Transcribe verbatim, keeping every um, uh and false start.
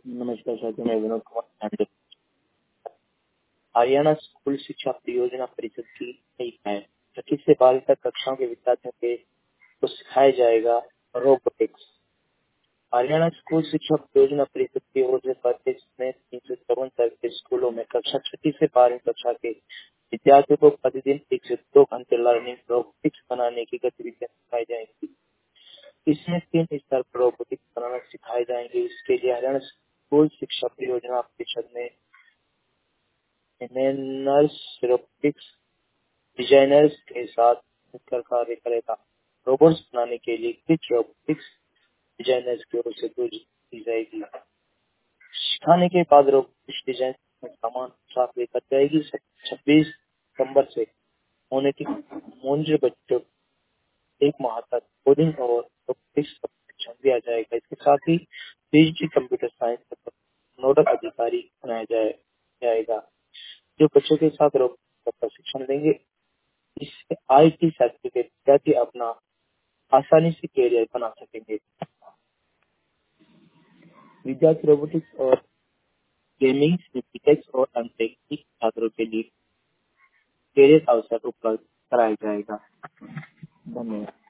नमस्कार साथियों, मैं विनोद कुमार पांडे। हरियाणा स्कूल शिक्षा परियोजना परिषद की नई पहल छठी से बारहवीं तक कक्षाओं के विद्यार्थियों के को सिखाया जाएगा रोबोटिक्स। हरियाणा स्कूल शिक्षा परियोजना परिषद की ओर से प्रदेश में तीन सौ चौवन सरकारी स्कूलों में कक्षा छठी से बारहवीं कक्षा के विद्यार्थियों को प्रतिदिन एक से दो घंटे लर्निंग रोबोटिक्स बनाने की गतिविधियां सिखाई जाएंगी। इसमें तीन स्तर पर रोबोटिक्स बनाना सिखाए जाएंगे। इसके लिए हरियाणा स्कूल शिक्षा परियोजना परिषद में इंजीनियर्स रोबोटिक्स डिजाइनर्स के साथ मिलकर कार्य करेगा। रोबोट्स बनाने के लिए कुछ रोबोटिक्स डिजाइनर्स की ओर से पूरी की जाएगी। सिखाने के बाद रोबोटिक्स डिजाइन में सामान साथ लेकर जाएगी। छब्बीस सितंबर से होने की मूंज बच्चों एक माह तक कोडिंग और रोबोटिक्स का प्रशिक्षण दिया जाएगा। इसके साथ ही पीएचडी कंप्यूटर साइंस का नोडल अधिकारी बनाया जाए जाएगा जो बच्चों के साथ रोबोटिक्स का प्रशिक्षण देंगे। इससे आईटी सर्टिफिकेट विद्यार्थी अपना आसानी से कैरियर बना सकेंगे। विद्यार्थी रोबोटिक्स और गेमिंग फिजिक्स और अंतरिक्ष छात्रों के लिए कैरियर अवसर उपलब्ध कराया जाएगा। धन्यवाद।